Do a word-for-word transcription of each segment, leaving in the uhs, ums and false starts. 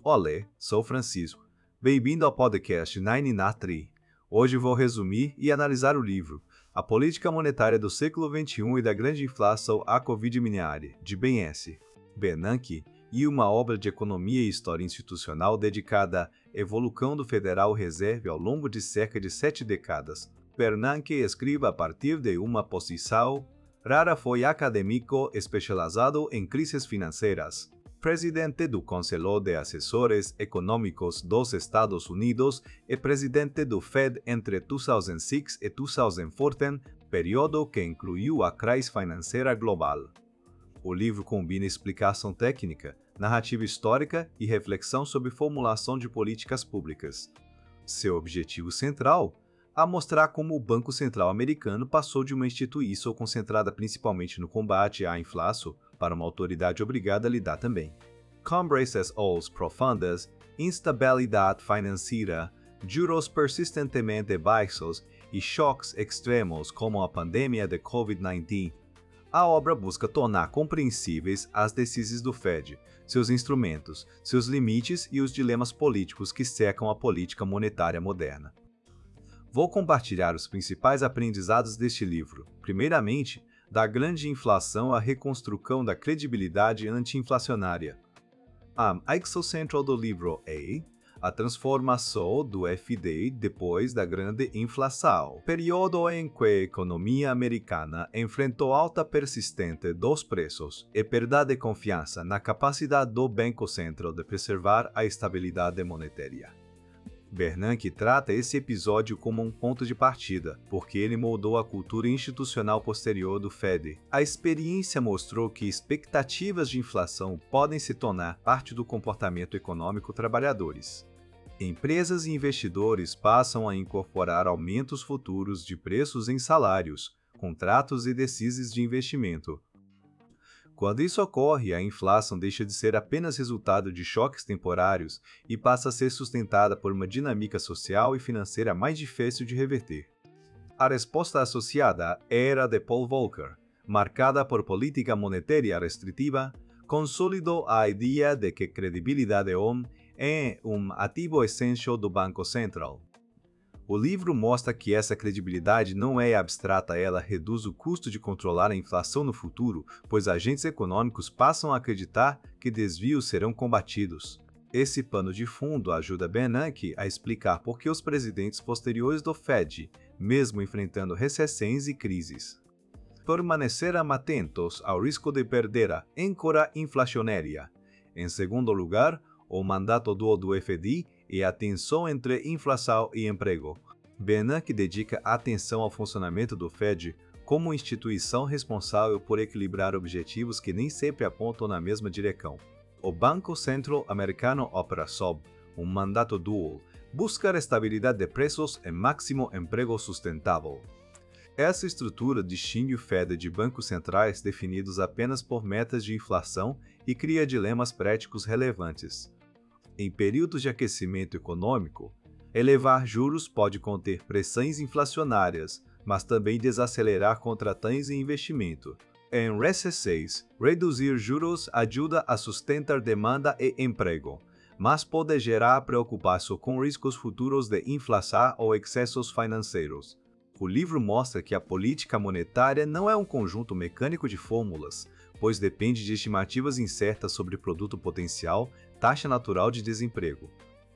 Olé, sou Francisco. Bem-vindo ao podcast nove na três. Hoje vou resumir e analisar o livro A Política Monetária do Século vinte e um e da Grande Inflação à Covid-dezenove, de Ben S. Bernanke, e uma obra de economia e história institucional dedicada à evolução do Federal Reserve ao longo de cerca de sete décadas. Bernanke escreve a partir de uma posição rara foi acadêmico especializado em crises financeiras. Presidente do Conselho de Assessores Econômicos dos Estados Unidos e presidente do Fed entre dois mil e seis e dois mil e quatorze, período que incluiu a crise financeira global. O livro combina explicação técnica, narrativa histórica e reflexão sobre formulação de políticas públicas. Seu objetivo central é mostrar como o Banco Central americano passou de uma instituição concentrada principalmente no combate à inflação para uma autoridade obrigada a lidar também. Com breces os profundas, instabilidade financeira, juros persistentemente baixos e choques extremos como a pandemia de covid dezenove, a obra busca tornar compreensíveis as decisões do Fed, seus instrumentos, seus limites e os dilemas políticos que cercam a política monetária moderna. Vou compartilhar os principais aprendizados deste livro. Primeiramente, da grande inflação à reconstrução da credibilidade anti-inflacionária. A axis central do livro é a transformação do F D depois da grande inflação, período em que a economia americana enfrentou alta persistente dos preços e perda de confiança na capacidade do Banco Central de preservar a estabilidade monetária. Bernanke trata esse episódio como um ponto de partida, porque ele moldou a cultura institucional posterior do Fed. A experiência mostrou que expectativas de inflação podem se tornar parte do comportamento econômico dos trabalhadores. Empresas e investidores passam a incorporar aumentos futuros de preços em salários, contratos e decisões de investimento. Quando isso ocorre, a inflação deixa de ser apenas resultado de choques temporários e passa a ser sustentada por uma dinâmica social e financeira mais difícil de reverter. A resposta associada era a de Paul Volcker, marcada por política monetária restritiva, consolidou a ideia de que credibilidade é um ativo essencial do Banco Central. O livro mostra que essa credibilidade não é abstrata, ela reduz o custo de controlar a inflação no futuro, pois agentes econômicos passam a acreditar que desvios serão combatidos. Esse pano de fundo ajuda Bernanke a explicar por que os presidentes posteriores do Fed, mesmo enfrentando recessões e crises, permaneceram atentos ao risco de perder a âncora inflacionária. Em segundo lugar, o mandato do do F D e a tensão entre inflação e emprego. Bernanke dedica atenção ao funcionamento do Fed como instituição responsável por equilibrar objetivos que nem sempre apontam na mesma direção. O Banco Central Americano opera sob um mandato dual, buscar estabilidade de preços e máximo emprego sustentável. Essa estrutura distingue o Fed de bancos centrais definidos apenas por metas de inflação e cria dilemas práticos relevantes. Em períodos de aquecimento econômico, elevar juros pode conter pressões inflacionárias, mas também desacelerar contratações e investimento. Em recessões, reduzir juros ajuda a sustentar demanda e emprego, mas pode gerar preocupação com riscos futuros de inflação ou excessos financeiros. O livro mostra que a política monetária não é um conjunto mecânico de fórmulas, pois depende de estimativas incertas sobre produto potencial, taxa natural de desemprego,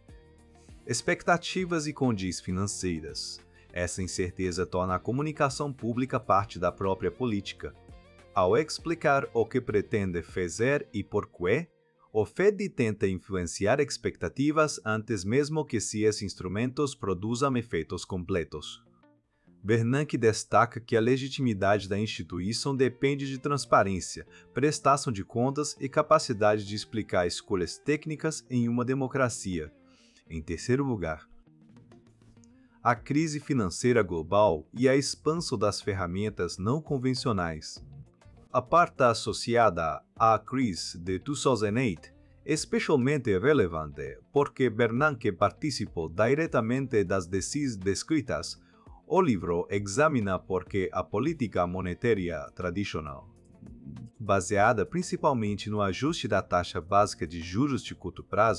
expectativas e condições financeiras. Essa incerteza torna a comunicação pública parte da própria política. Ao explicar o que pretende fazer e por quê, o Fed tenta influenciar expectativas antes mesmo que esses instrumentos produzam efeitos completos. Bernanke destaca que a legitimidade da instituição depende de transparência, prestação de contas e capacidade de explicar escolhas técnicas em uma democracia. Em terceiro lugar, a crise financeira global e a expansão das ferramentas não convencionais. A parte associada à crise de dois mil e oito é especialmente relevante porque Bernanke participou diretamente das decisões descritas. O livro examina por que a política monetária tradicional, baseada principalmente no ajuste da taxa básica de juros de curto prazo,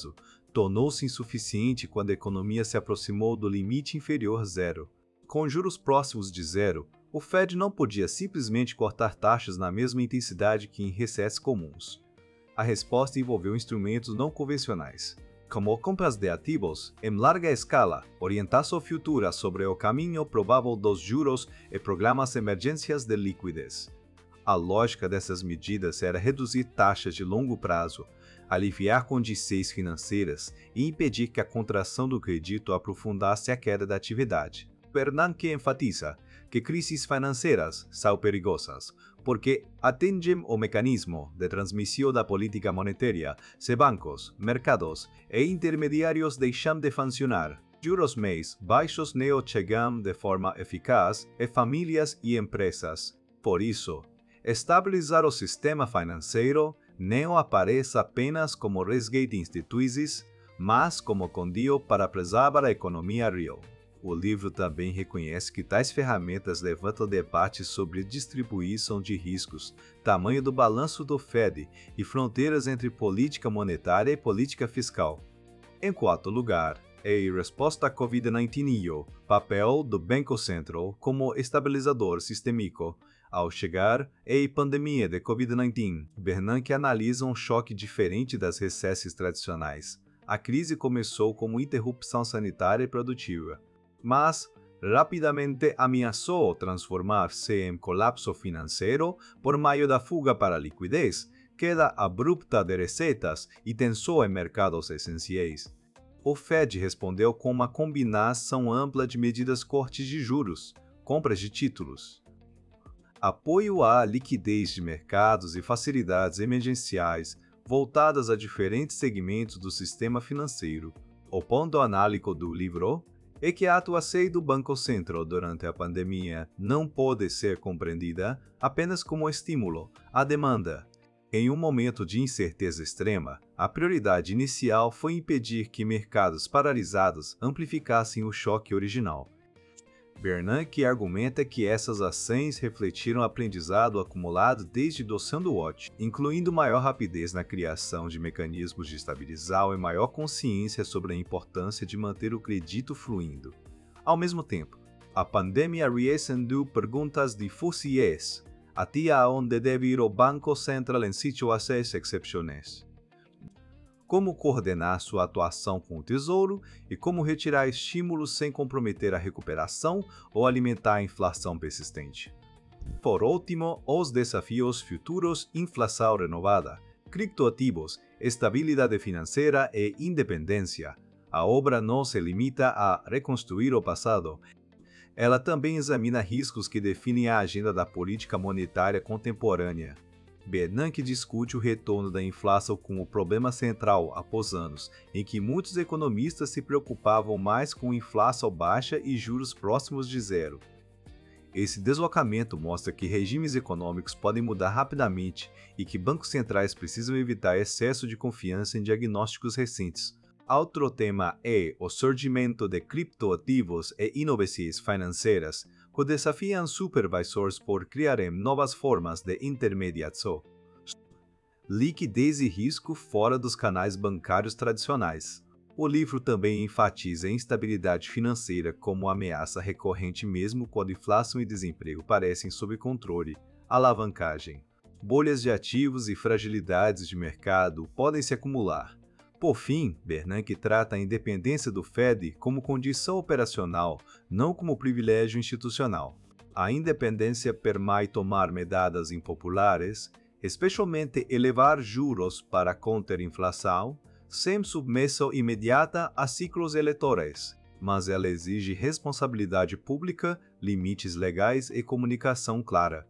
tornou-se insuficiente quando a economia se aproximou do limite inferior a zero. Com juros próximos de zero, o Fed não podia simplesmente cortar taxas na mesma intensidade que em recessos comuns. A resposta envolveu instrumentos não convencionais, como compras de ativos em larga escala, orientação futura sobre o caminho provável dos juros e programas de emergências de liquidez. A lógica dessas medidas era reduzir taxas de longo prazo, aliviar condições financeiras e impedir que a contração do crédito aprofundasse a queda da atividade. Bernanke enfatiza que crises financeiras são perigosas, porque atendem o mecanismo de transmissão da política monetária se bancos, mercados e intermediários deixam de funcionar. Juros mais baixos não chegam de forma eficaz a famílias e empresas. Por isso, estabilizar o sistema financeiro não aparece apenas como resgate institucionais, mas como condão para preservar a economia real. O livro também reconhece que tais ferramentas levantam debates sobre distribuição de riscos, tamanho do balanço do Fed e fronteiras entre política monetária e política fiscal. Em quarto lugar, em resposta à covid dezenove e o papel do Banco Central como estabilizador sistêmico. Ao chegar a pandemia de covid dezenove, Bernanke analisa um choque diferente das recessos tradicionais. A crise começou como interrupção sanitária e produtiva, mas rapidamente ameaçou transformar-se em colapso financeiro por meio da fuga para a liquidez, queda abrupta de receitas e tensão em mercados essenciais. O Fed respondeu com uma combinação ampla de medidas cortes de juros, compras de títulos, apoio à liquidez de mercados e facilidades emergenciais voltadas a diferentes segmentos do sistema financeiro. O ponto análico do livro é que a atuação do Banco Central durante a pandemia não pode ser compreendida apenas como estímulo à demanda. Em um momento de incerteza extrema, a prioridade inicial foi impedir que mercados paralisados amplificassem o choque original. Bernanke argumenta que essas ações refletiram o aprendizado acumulado desde o Sandwich, incluindo maior rapidez na criação de mecanismos de estabilização e maior consciência sobre a importância de manter o crédito fluindo. Ao mesmo tempo, a pandemia reacendeu perguntas difíceis, até onde deve ir o Banco Central em situações excepcionais. Como coordenar sua atuação com o Tesouro e como retirar estímulos sem comprometer a recuperação ou alimentar a inflação persistente. Por último, os desafios futuros: inflação renovada, criptoativos, estabilidade financeira e independência. A obra não se limita a reconstruir o passado. Ela também examina riscos que definem a agenda da política monetária contemporânea. Bernanke discute o retorno da inflação como o problema central após anos em que muitos economistas se preocupavam mais com inflação baixa e juros próximos de zero. Esse deslocamento mostra que regimes econômicos podem mudar rapidamente e que bancos centrais precisam evitar excesso de confiança em diagnósticos recentes. Outro tema é o surgimento de criptoativos e inovações financeiras, que desafiam supervisores por criarem novas formas de intermediação. Liquidez e risco fora dos canais bancários tradicionais. O livro também enfatiza a instabilidade financeira como ameaça recorrente mesmo quando inflação e desemprego parecem sob controle. Alavancagem. Bolhas de ativos e fragilidades de mercado podem se acumular. Por fim, Bernanke trata a independência do Fed como condição operacional, não como privilégio institucional. A independência permite tomar medidas impopulares, especialmente elevar juros para conter inflação, sem submissão imediata a ciclos eleitorais, mas ela exige responsabilidade pública, limites legais e comunicação clara.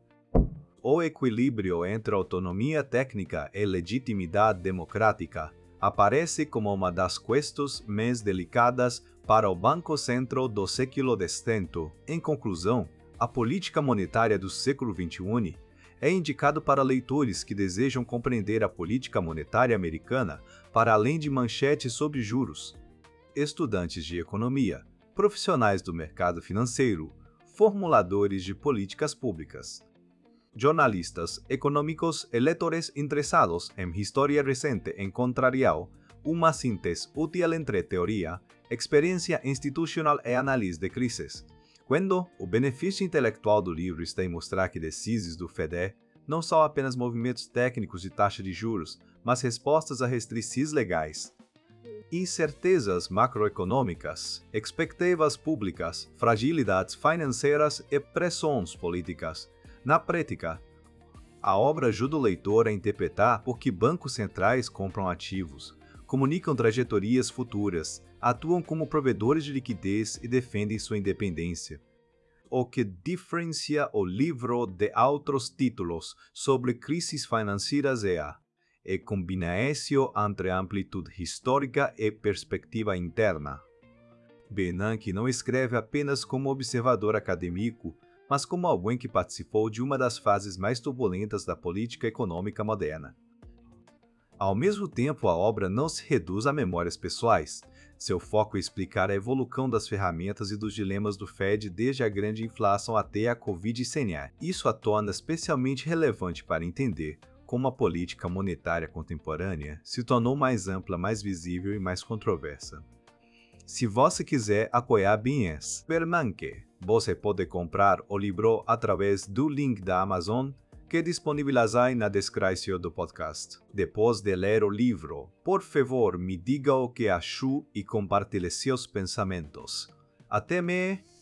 O equilíbrio entre autonomia técnica e legitimidade democrática aparece como uma das questões mais delicadas para o Banco Central do século dezenove. Em conclusão, a política monetária do século vinte e um é indicado para leitores que desejam compreender a política monetária americana para além de manchetes sobre juros. Estudantes de economia, profissionais do mercado financeiro, formuladores de políticas públicas, jornalistas econômicos e leitores interessados em história recente encontrarão uma síntese útil entre teoria, experiência institucional e análise de crises. Quando o benefício intelectual do livro está em mostrar que decisões do F E D não são apenas movimentos técnicos de taxa de juros, mas respostas a restrições legais, incertezas macroeconômicas, expectativas públicas, fragilidades financeiras e pressões políticas. Na prática, a obra ajuda o leitor a interpretar por que bancos centrais compram ativos, comunicam trajetórias futuras, atuam como provedores de liquidez e defendem sua independência. O que diferencia o livro de outros títulos sobre crises financeiras é a e combinação entre amplitude histórica e perspectiva interna. Bernanke não escreve apenas como observador acadêmico, mas como alguém que participou de uma das fases mais turbulentas da política econômica moderna. Ao mesmo tempo, a obra não se reduz a memórias pessoais. Seu foco é explicar a evolução das ferramentas e dos dilemas do F E D desde a grande inflação até a Covid dezenove. Isso a torna especialmente relevante para entender como a política monetária contemporânea se tornou mais ampla, mais visível e mais controversa. Se você quiser apoiar Bernanke, Bernanke, você pode comprar o livro através do link da Amazon que disponibilizei na descrição do podcast. Depois de ler o livro, por favor, me diga o que achou e compartilhe seus pensamentos. Até me!